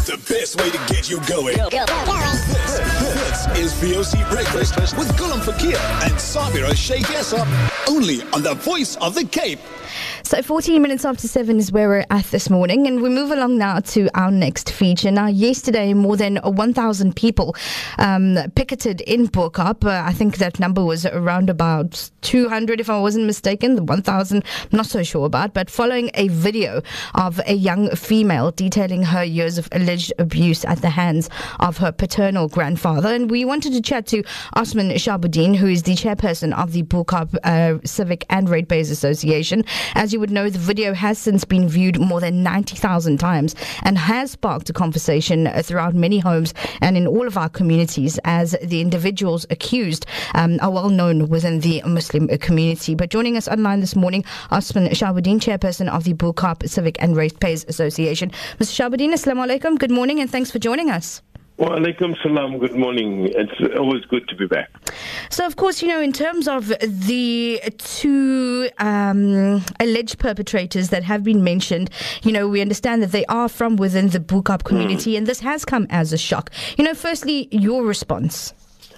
The best way to get you going. This is VOC Breakfast with Gulam Fakir and Sabira Sheikh Essa, only on the Voice of the Cape. So 14 minutes after 7 is where we're at this morning, and we move along now to our next feature. Now, yesterday, more than 1,000 people picketed in Bo-Kaap. I think that number was around about 200, if I wasn't mistaken. The 1,000, I'm not so sure about. But following a video of a young female detailing her years of alleged abuse at the hands of her paternal grandfather. And we wanted to chat to Osman Shahabuddin, who is the chairperson of the Bo-Kaap Civic and Ratepayers Association. As you would know, the video has since been viewed more than 90,000 times and has sparked a conversation throughout many homes and in all of our communities, as the individuals accused are well known within the Muslim community. But joining us online this morning, Osman Shahabuddin, chairperson of the Bo-Kaap Civic and Ratepayers Association. Mr. Shahabuddin, assalamu alaikum. Good morning and thanks for joining us. Wa alaikum salam. Good morning. It's always good to be back. So, of course, you know, in terms of the two alleged perpetrators that have been mentioned, you know, we understand that they are from within the Bo-Kaap community, and this has come as a shock. You know, firstly, your response.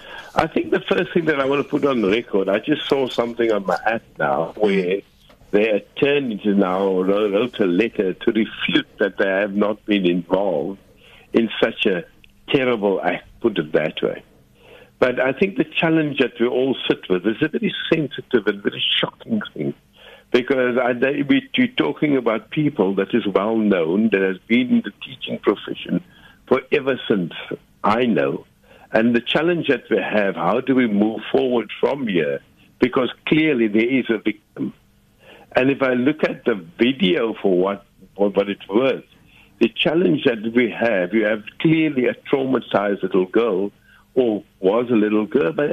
I think the first thing that I want to put on the record, I just saw something on my app now where their attorneys now wrote a letter to refute that they have not been involved in such a terrible act, put it that way. But I think the challenge that we all sit with is a very sensitive and very shocking thing, because we're talking about people that is well known, that has been in the teaching profession for ever since I know. And the challenge that we have, how do we move forward from here? Because clearly there is a victim. And if I look at the video for what it's worth, the challenge that we have, you have clearly a traumatized little girl, or was a little girl, but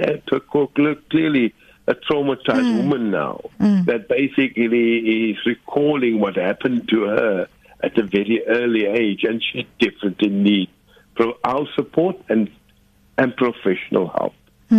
clearly a traumatized woman now, that basically is recalling what happened to her at a very early age, and she definitely needs our support and professional help.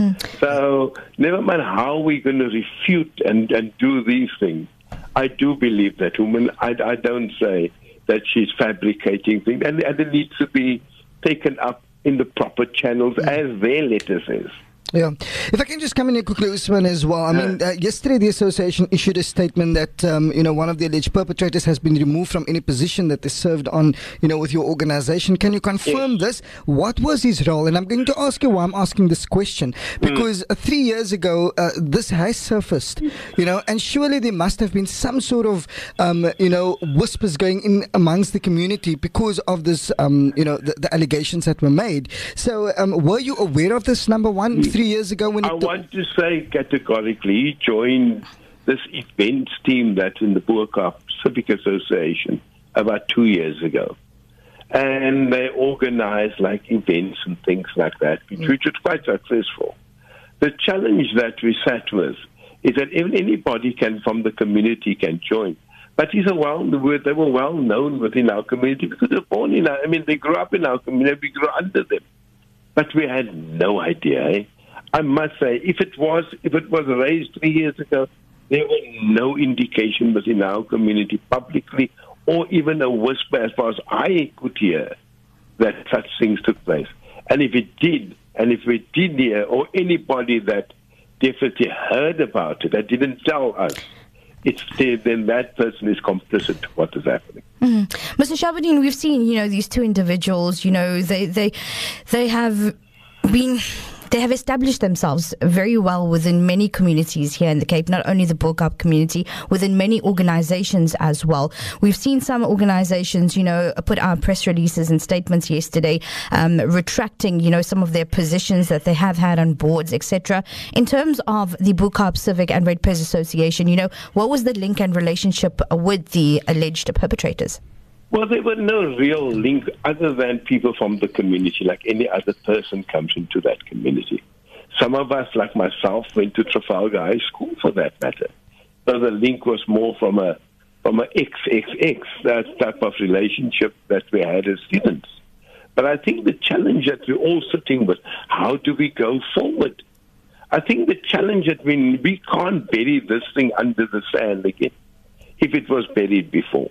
So never mind how we're going to refute and do these things, I do believe that woman, I don't say that she's fabricating things, and it needs to be taken up in the proper channels as their letter says. Yeah. If I can just come in here quickly, Usman, as well. I mean, yesterday the association issued a statement that, one of the alleged perpetrators has been removed from any position that they served on, with your organization. Can you confirm this? What was his role? And I'm going to ask you why I'm asking this question. Because 3 years ago, this has surfaced, and surely there must have been some sort of, whispers going in amongst the community because of this, the allegations that were made. So were you aware of this, number one, 3 years ago? I want to say categorically, he joined this events team that's in the Bo-Kaap Civic Association about 2 years ago. And they organized like events and things like that, which was quite successful. The challenge that we sat with is that anybody from the community can join. But they were well known within our community because they're born in they grew up in our community, we grew under them. But we had no idea, I must say, if it was raised 3 years ago, there was no indication within our community publicly, or even a whisper as far as I could hear, that such things took place. And if it did, and if we did hear, or anybody that definitely heard about it, that didn't tell us, then that person is complicit to what is happening. Mr. Shahabuddin, we've seen, these two individuals, they have established themselves very well within many communities here in the Cape, not only the Bo-Kaap community, within many organizations as well. We've seen some organizations, put out press releases and statements yesterday, retracting, some of their positions that they have had on boards, etc. In terms of the Bo-Kaap Civic and Ratepayers Association, what was the link and relationship with the alleged perpetrators? Well, there was no real link other than people from the community, like any other person comes into that community. Some of us, like myself, went to Trafalgar High School for that matter. So the link was more from a XXX, that type of relationship that we had as students. But I think the challenge that we're all sitting with, how do we go forward? I think the challenge that we can't bury this thing under the sand again, if it was buried before.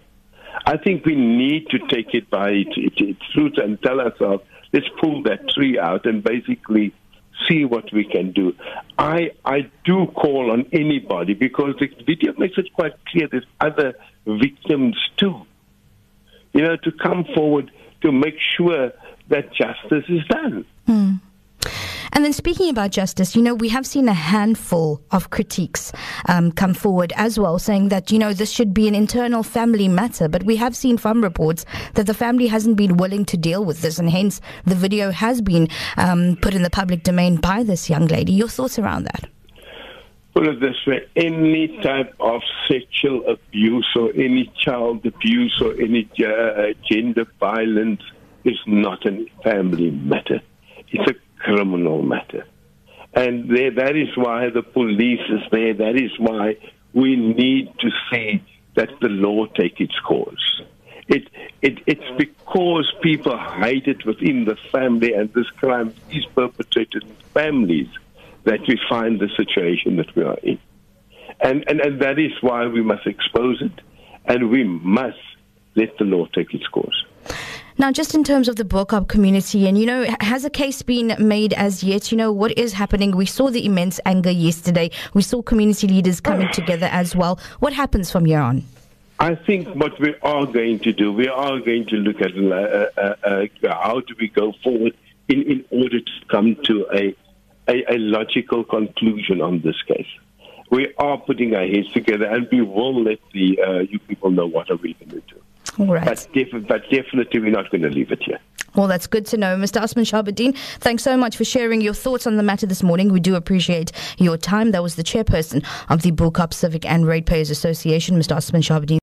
I think we need to take it by its roots and tell ourselves, let's pull that tree out and basically see what we can do. I do call on anybody, because the video makes it quite clear there's other victims too, to come forward to make sure that justice is done. And then speaking about justice, we have seen a handful of critiques come forward as well, saying that, this should be an internal family matter. But we have seen from reports that the family hasn't been willing to deal with this, and hence the video has been put in the public domain by this young lady. Your thoughts around that? Put it this way, any type of sexual abuse or any child abuse or any gender violence is not a family matter. It's a criminal matter. And that is why the police is there. That is why we need to see that the law take its course. It's because people hide it within the family, and this crime is perpetrated in families, that we find the situation that we are in. And that is why we must expose it, and we must let the law take its course. Now, just in terms of the Bo-Kaap community, and, has a case been made as yet? What is happening? We saw the immense anger yesterday. We saw community leaders coming together as well. What happens from here on? I think what we are going to do, we are going to look at how do we go forward in order to come to a logical conclusion on this case. We are putting our heads together, and we will let you people know what are we going to do. All right. But definitely we're not going to leave it here. Well, that's good to know. Mr. Osman Shahabudeen, thanks so much for sharing your thoughts on the matter this morning. We do appreciate your time. That was the chairperson of the Bo-Kaap Civic and Ratepayers Association, Mr. Osman Shahabudeen.